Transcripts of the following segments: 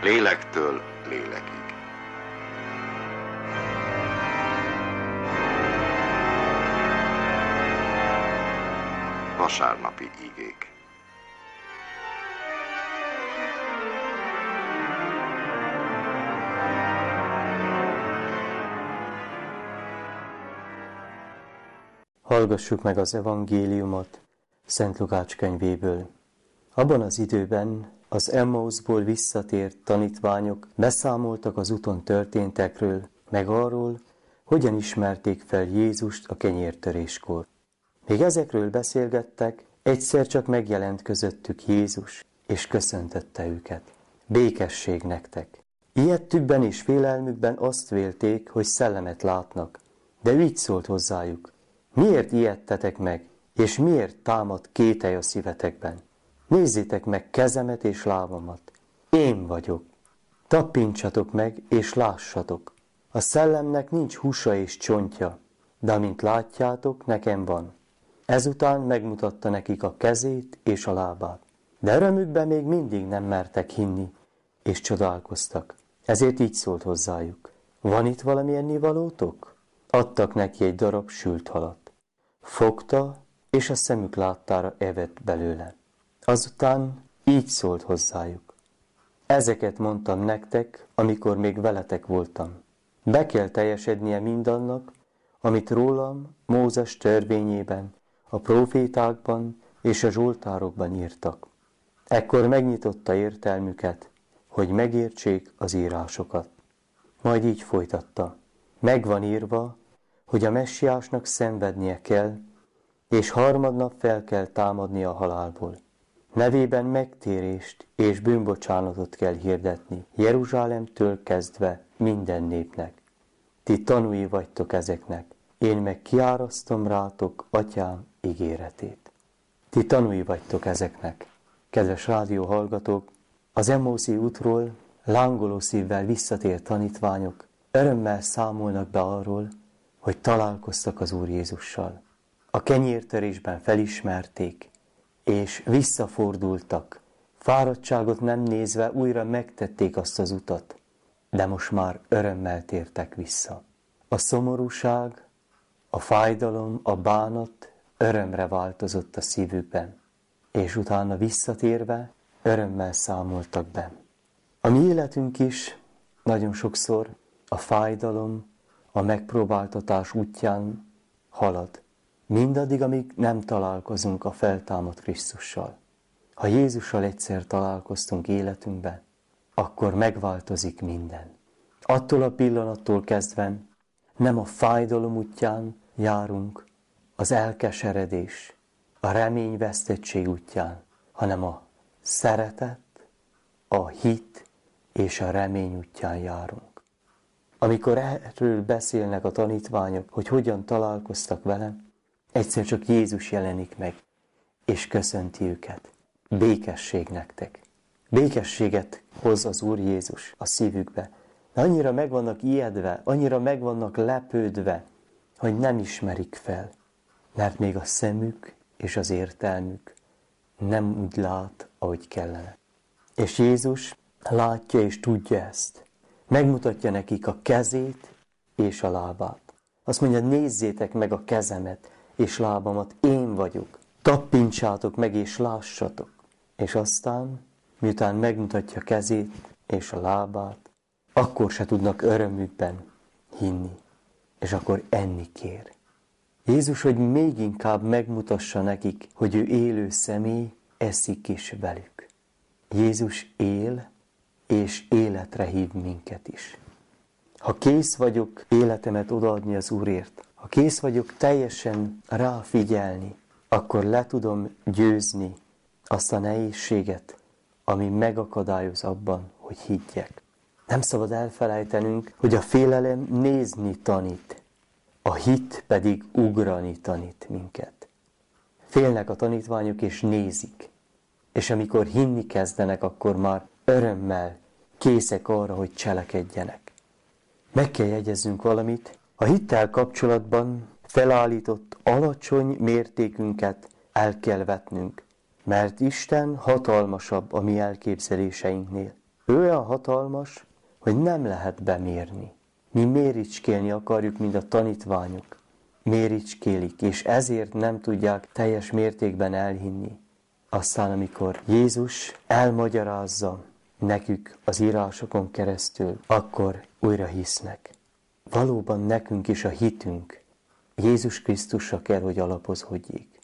Lélektől lélekig. Vasárnapi igék. Hallgassuk meg az evangéliumot Szent Lukács könyvéből. Abban az időben az Emmauszból visszatért tanítványok beszámoltak az úton történtekről, meg arról, hogyan ismerték fel Jézust a kenyértöréskor. Még ezekről beszélgettek, egyszer csak megjelent közöttük Jézus, és köszöntette őket. Békesség nektek! Ijedtükben és félelmükben azt vélték, hogy szellemet látnak, de ő így szólt hozzájuk. Miért ijedtetek meg, és miért támad kételj a szívetekben? Nézzétek meg kezemet és lábamat. Én vagyok. Tappintsatok meg, és lássatok. A szellemnek nincs húsa és csontja, de amint látjátok, nekem van. Ezután megmutatta nekik a kezét és a lábát. De örömükben még mindig nem mertek hinni, és csodálkoztak. Ezért így szólt hozzájuk. Van itt valami ennivalótok? Adtak neki egy darab sült halat. Fogta, és a szemük láttára evett belőle. Azután így szólt hozzájuk. Ezeket mondtam nektek, amikor még veletek voltam. Be kell teljesednie mindannak, amit rólam Mózes törvényében, a prófétákban és a zsoltárokban írtak. Ekkor megnyitotta értelmüket, hogy megértsék az írásokat. Majd így folytatta. Megvan írva, hogy a messiásnak szenvednie kell, és harmadnap fel kell támadnia a halálból. Nevében megtérést és bűnbocsánatot kell hirdetni, Jeruzsálemtől kezdve minden népnek. Ti tanúi vagytok ezeknek, én meg kiárasztom rátok Atyám ígéretét. Ti tanúi vagytok ezeknek. Kedves rádióhallgatók, az Emmauszi útról lángoló szívvel visszatért tanítványok örömmel számolnak be arról, hogy találkoztak az Úr Jézussal. A kenyértörésben felismerték, és visszafordultak. Fáradtságot nem nézve újra megtették azt az utat, de most már örömmel tértek vissza. A szomorúság, a fájdalom, a bánat örömre változott a szívükben, és utána visszatérve örömmel számoltak be. A mi életünk is nagyon sokszor a fájdalom, a megpróbáltatás útján halad. Mindaddig, amíg nem találkozunk a feltámadt Krisztussal. Ha Jézussal egyszer találkoztunk életünkben, akkor megváltozik minden. Attól a pillanattól kezdve nem a fájdalom útján járunk, az elkeseredés, a reményvesztettség útján, hanem a szeretet, a hit és a remény útján járunk. Amikor erről beszélnek a tanítványok, hogy hogyan találkoztak velem, egyszer csak Jézus jelenik meg, és köszönti őket. Békesség nektek. Békességet hoz az Úr Jézus a szívükbe. De annyira meg vannak ijedve, annyira meg vannak lepődve, hogy nem ismerik fel. Mert még a szemük és az értelmük nem úgy lát, ahogy kellene. És Jézus látja és tudja ezt. Megmutatja nekik a kezét és a lábát. Azt mondja, nézzétek meg a kezemet és lábamat, én vagyok. Tappintsátok meg és lássatok. És aztán, miután megmutatja kezét és a lábát, akkor se tudnak örömükben hinni. És akkor enni kér. Jézus, hogy még inkább megmutassa nekik, hogy ő élő személy, eszik is velük. Jézus él, és életre hív minket is. Ha kész vagyok életemet odaadni az Úrért, ha kész vagyok teljesen ráfigyelni, akkor le tudom győzni azt a nehézséget, ami megakadályoz abban, hogy higgyek. Nem szabad elfelejtenünk, hogy a félelem nézni tanít, a hit pedig ugrani tanít minket. Félnek a tanítványok és nézik, és amikor hinni kezdenek, akkor már örömmel készek arra, hogy cselekedjenek. Meg kell jegyezzünk valamit, a hittel kapcsolatban felállított alacsony mértékünket el kell vetnünk, mert Isten hatalmasabb a mi elképzeléseinknél. Ő olyan hatalmas, hogy nem lehet bemérni. Mi méricskélni akarjuk, mint a tanítványok. Méricskélik, és ezért nem tudják teljes mértékben elhinni. Aztán, amikor Jézus elmagyarázza nekük az írásokon keresztül, akkor újra hisznek. Valóban nekünk is a hitünk Jézus Krisztusra kell, hogy alapozódjék.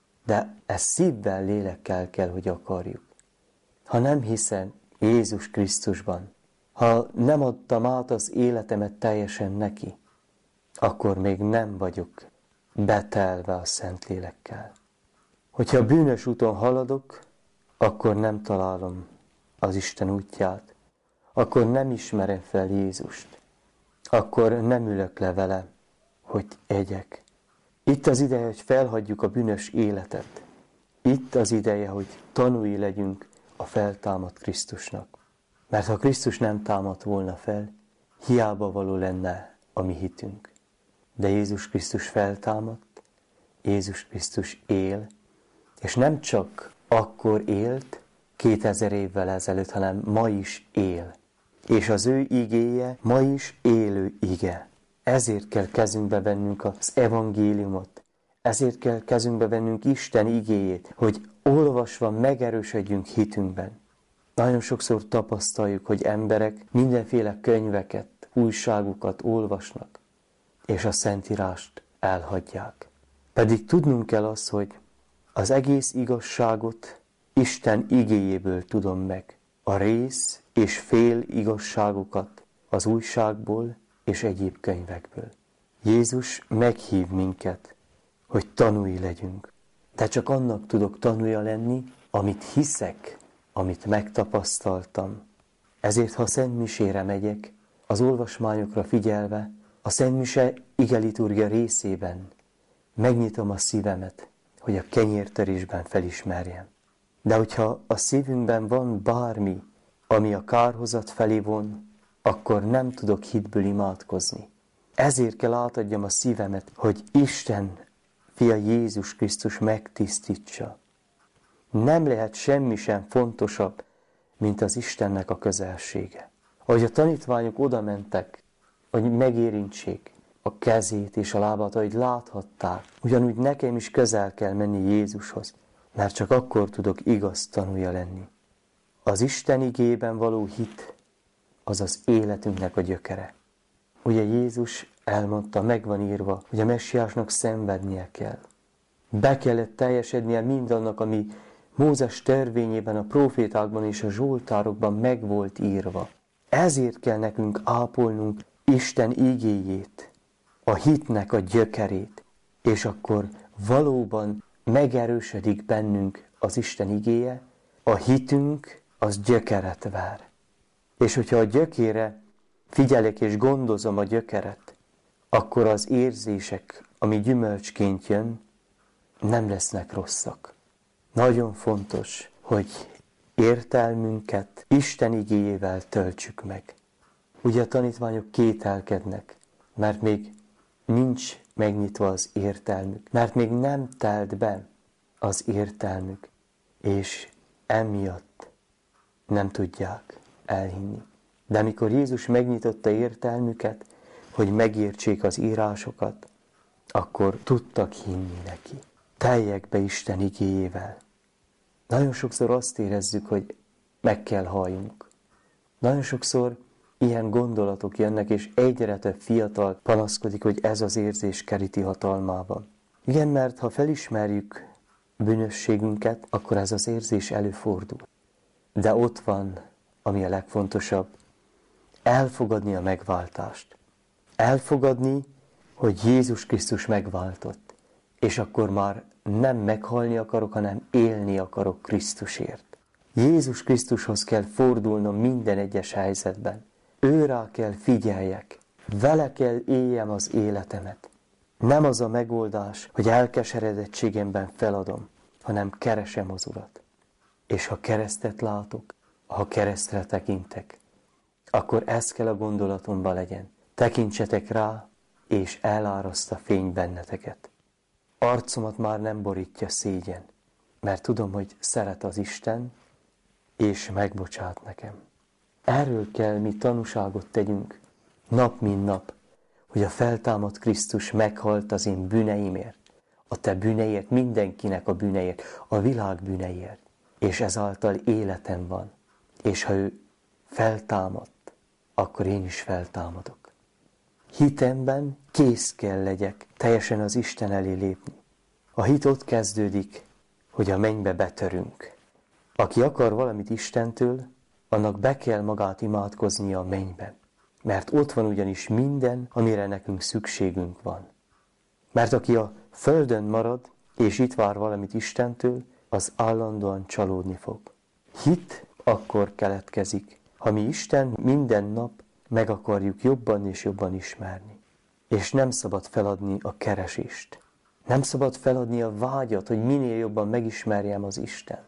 De ezt szívvel, lélekkel kell, hogy akarjuk. Ha nem hiszem Jézus Krisztusban, ha nem adtam át az életemet teljesen neki, akkor még nem vagyok betelve a Szentlélekkel. Hogyha bűnös úton haladok, akkor nem találom az Isten útját, akkor nem ismerem fel Jézust, akkor nem ülök le vele, hogy egyek. Itt az ideje, hogy felhagyjuk a bűnös életet. Itt az ideje, hogy tanúi legyünk a feltámadt Krisztusnak. Mert ha Krisztus nem támadt volna fel, hiába való lenne a mi hitünk. De Jézus Krisztus feltámadt, Jézus Krisztus él, és nem csak akkor élt, 2000 évvel ezelőtt, hanem ma is él. És az ő igéje ma is élő ige. Ezért kell kezünkbe vennünk az evangéliumot. Ezért kell kezünkbe vennünk Isten igéjét, hogy olvasva megerősödjünk hitünkben. Nagyon sokszor tapasztaljuk, hogy emberek mindenféle könyveket, újságokat olvasnak, és a Szentírást elhagyják. Pedig tudnunk kell azt, hogy az egész igazságot Isten igéjéből tudom meg. A rész és fél igazságokat az újságból és egyéb könyvekből. Jézus meghív minket, hogy tanúi legyünk. De csak annak tudok tanúja lenni, amit hiszek, amit megtapasztaltam. Ezért, ha szentmisére megyek, az olvasmányokra figyelve, a szentmise igeliturgia részében megnyitom a szívemet, hogy a kenyértörésben felismerjem. De hogyha a szívünkben van bármi, ami a kárhozat felé von, akkor nem tudok hitből imádkozni. Ezért kell átadjam a szívemet, hogy Isten fia Jézus Krisztus megtisztítsa. Nem lehet semmi sem fontosabb, mint az Istennek a közelsége. Ahogy a tanítványok oda mentek, hogy megérintsék a kezét és a lábát, ahogy láthatták, ugyanúgy nekem is közel kell menni Jézushoz, mert csak akkor tudok igaz tanúja lenni. Az Isten igében való hit, az az életünknek a gyökere. Ugye Jézus elmondta, megvan írva, hogy a messiásnak szenvednie kell. Be kellett teljesednie mindannak, ami Mózes törvényében, a profétákban és a zsoltárokban meg volt írva. Ezért kell nekünk ápolnunk Isten igéjét, a hitnek a gyökerét, és akkor valóban megerősödik bennünk az Isten igéje, a hitünk az gyökeret vár. És hogyha a gyökére figyelek és gondozom a gyökeret, akkor az érzések, ami gyümölcsként jön, nem lesznek rosszak. Nagyon fontos, hogy értelmünket Isten igéjével töltsük meg. Ugye a tanítványok kételkednek, mert még nincs megnyitva az értelmük, mert még nem telt be az értelmük, és emiatt nem tudják elhinni. De amikor Jézus megnyitotta értelmüket, hogy megértsék az írásokat, akkor tudtak hinni neki. Teljek be Isten igéjével. Nagyon sokszor azt érezzük, hogy meg kell halljunk. Nagyon sokszor ilyen gondolatok jönnek, és egyre több fiatal panaszkodik, hogy ez az érzés keríti hatalmában. Igen, mert ha felismerjük bűnösségünket, akkor ez az érzés előfordul. De ott van, ami a legfontosabb, elfogadni a megváltást. Elfogadni, hogy Jézus Krisztus megváltott. És akkor már nem meghalni akarok, hanem élni akarok Krisztusért. Jézus Krisztushoz kell fordulnom minden egyes helyzetben. Őrá kell figyeljek. Vele kell éljem az életemet. Nem az a megoldás, hogy elkeseredettségemben feladom, hanem keresem az Urat. És ha keresztet látok, ha keresztre tekintek, akkor ez kell a gondolatomban legyen. Tekintsetek rá, és eláraszt a fény benneteket. Arcomat már nem borítja szégyen, mert tudom, hogy szeret az Isten, és megbocsát nekem. Erről kell mi tanúságot tegyünk, nap mint nap, hogy a feltámadt Krisztus meghalt az én bűneimért, a te bűneért, mindenkinek a bűneért, a világ bűneért, és ezáltal életem van. És ha ő feltámadt, akkor én is feltámadok. Hitemben kész kell legyek teljesen az Isten elé lépni. A hit ott kezdődik, hogy a mennybe betörünk. Aki akar valamit Istentől, annak be kell magát imádkoznia a mennybe. Mert ott van ugyanis minden, amire nekünk szükségünk van. Mert aki a földön marad, és itt vár valamit Istentől, az állandóan csalódni fog. Hit akkor keletkezik, ha mi Isten minden nap meg akarjuk jobban és jobban ismerni. És nem szabad feladni a keresést. Nem szabad feladni a vágyat, hogy minél jobban megismerjem az Istent.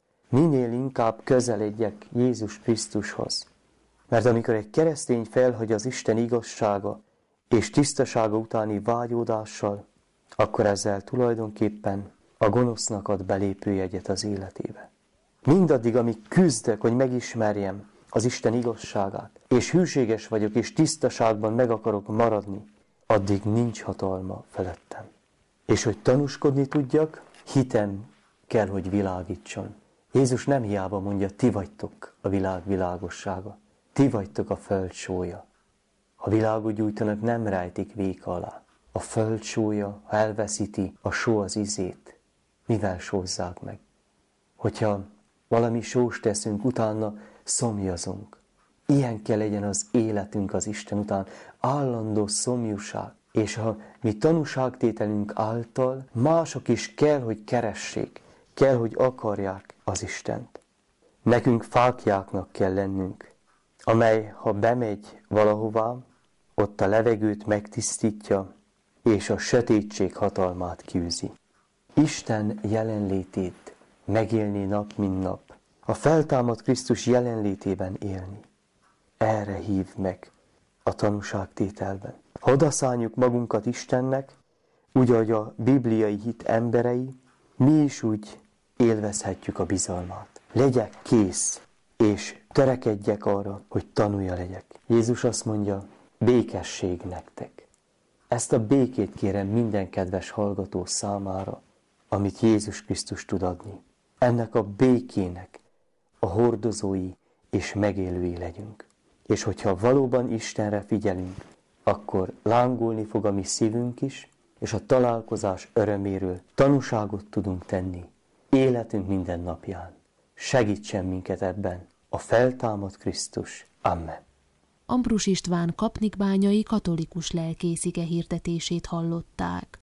Minél inkább közeledjek Jézus Krisztushoz. Mert amikor egy keresztény felhagy az Isten igazsága és tisztasága utáni vágyódással, akkor ezzel tulajdonképpen a gonosznak ad belépőjegyet az életébe. Mindaddig, amíg küzdök, hogy megismerjem az Isten igazságát, és hűséges vagyok, és tisztaságban meg akarok maradni, addig nincs hatalma felettem. És hogy tanúskodni tudjak, hitem kell, hogy világítson. Jézus nem hiába mondja, ti vagytok a világ világossága, ti vagytok a föld sója. Ha világot gyújtanak, nem rejtik véka alá. A föld sója, ha elveszíti a só az ízét, mivel sózzák meg? Hogyha valami sós teszünk, utána szomjazunk. Ilyen kell legyen az életünk az Isten után, állandó szomjúság. És ha mi tanúságtételünk által, mások is kell, hogy keressék, kell, hogy akarják az Istent. Nekünk fáklyáknak kell lennünk, amely, ha bemegy valahová, ott a levegőt megtisztítja, és a sötétség hatalmát kiűzi. Isten jelenlétét megélni nap, mint nap. A feltámadt Krisztus jelenlétében élni. Erre hív meg a tanúságtételben. Ha odaszálljuk magunkat Istennek, úgy, ahogy a bibliai hit emberei, mi is úgy élvezhetjük a bizalmát. Legyek kész, és törekedjek arra, hogy tanulja legyek. Jézus azt mondja, békesség nektek. Ezt a békét kérem minden kedves hallgató számára, amit Jézus Krisztus tud adni. Ennek a békének a hordozói és megélői legyünk. És hogyha valóban Istenre figyelünk, akkor lángolni fog a mi szívünk is, és a találkozás öröméről tanúságot tudunk tenni életünk minden napján. Segítsen minket ebben a feltámadt Krisztus. Amen. Ambrus István kapnikbányai katolikus lelkész ige hirdetését hallották.